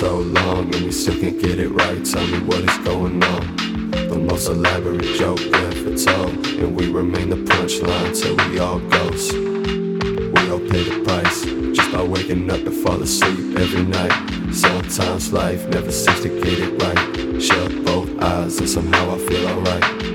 so long and we still can't get it right. Tell me what is going on. The most elaborate joke ever told, and we remain the punchline till we all ghost. We all pay the price just by waking up and fall asleep every night. Sometimes life never seems to get it right. Shut both eyes and somehow I feel alright.